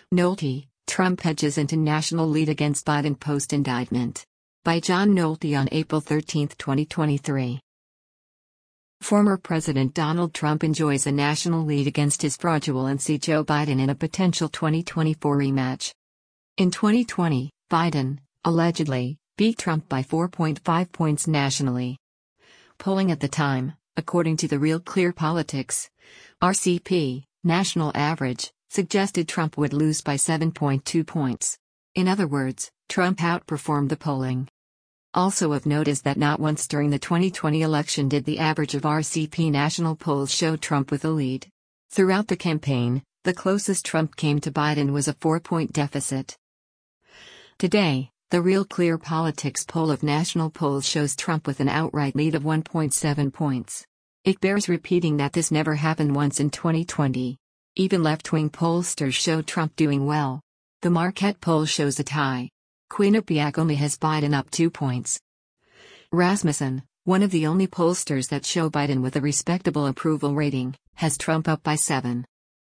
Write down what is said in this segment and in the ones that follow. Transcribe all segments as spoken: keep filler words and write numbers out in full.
Nolte, Trump hedges into national lead against Biden post-indictment. By John Nolte on April thirteenth, twenty twenty-three. Former President Donald Trump enjoys a national lead against his fraudulency Joe Biden in a potential twenty twenty-four rematch. In twenty twenty, Biden, allegedly, beat Trump by four point five points nationally. Polling at the time, according to the Real Clear Politics, R C P, national average, suggested Trump would lose by seven point two points. In other words, Trump outperformed the polling. Also of note is that not once during the twenty twenty election did the average of R C P national polls show Trump with a lead. Throughout the campaign, the closest Trump came to Biden was a four-point deficit. Today, the Real Clear Politics poll of national polls shows Trump with an outright lead of one point seven points. It bears repeating that this never happened once in twenty twenty. Even left-wing pollsters show Trump doing well. The Marquette poll shows a tie. Quinnipiac only has Biden up two points. Rasmussen, one of the only pollsters that show Biden with a respectable approval rating, has Trump up by seven.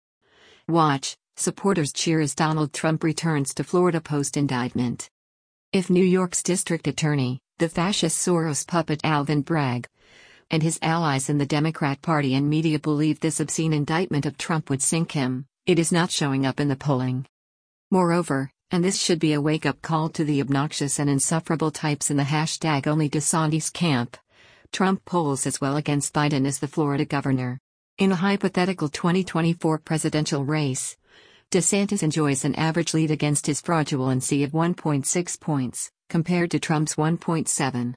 Watch, supporters cheer as Donald Trump returns to Florida post-indictment. If New York's district attorney, the fascist Soros puppet Alvin Bragg, and his allies in the Democrat Party and media believe this obscene indictment of Trump would sink him, it is not showing up in the polling. Moreover, and this should be a wake-up call to the obnoxious and insufferable types in the hashtag Only DeSantis camp, Trump polls as well against Biden as the Florida governor. In a hypothetical twenty twenty-four presidential race, DeSantis enjoys an average lead against his fraudulency of one point six points, compared to Trump's one point seven.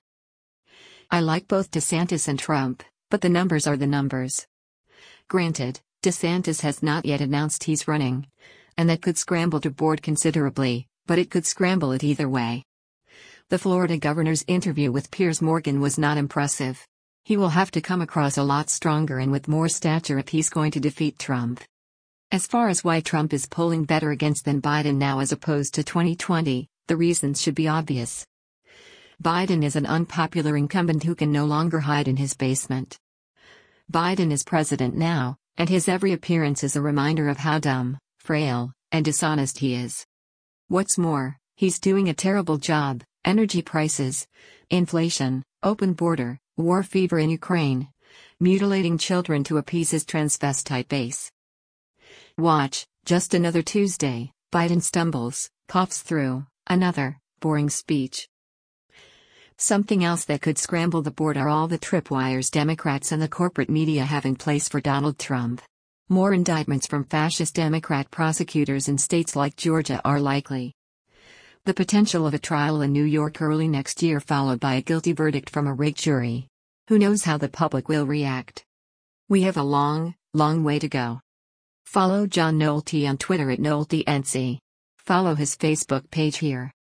I like both DeSantis and Trump, but the numbers are the numbers. Granted, DeSantis has not yet announced he's running, and that could scramble the board considerably, but it could scramble it either way. The Florida governor's interview with Piers Morgan was not impressive. He will have to come across a lot stronger and with more stature if he's going to defeat Trump. As far as why Trump is polling better against than Biden now as opposed to twenty twenty, the reasons should be obvious. Biden is an unpopular incumbent who can no longer hide in his basement. Biden is president now, and his every appearance is a reminder of how dumb, frail, and dishonest he is. What's more, he's doing a terrible job: energy prices, inflation, open border, war fever in Ukraine, mutilating children to appease his transvestite base. Watch, just another Tuesday, Biden stumbles, coughs through another boring speech. Something else that could scramble the board are all the tripwires Democrats and the corporate media have in place for Donald Trump. More indictments from fascist Democrat prosecutors in states like Georgia are likely. The potential of a trial in New York early next year followed by a guilty verdict from a rigged jury. Who knows how the public will react? We have a long, long way to go. Follow John Nolte on Twitter at NolteNC. Follow his Facebook page here.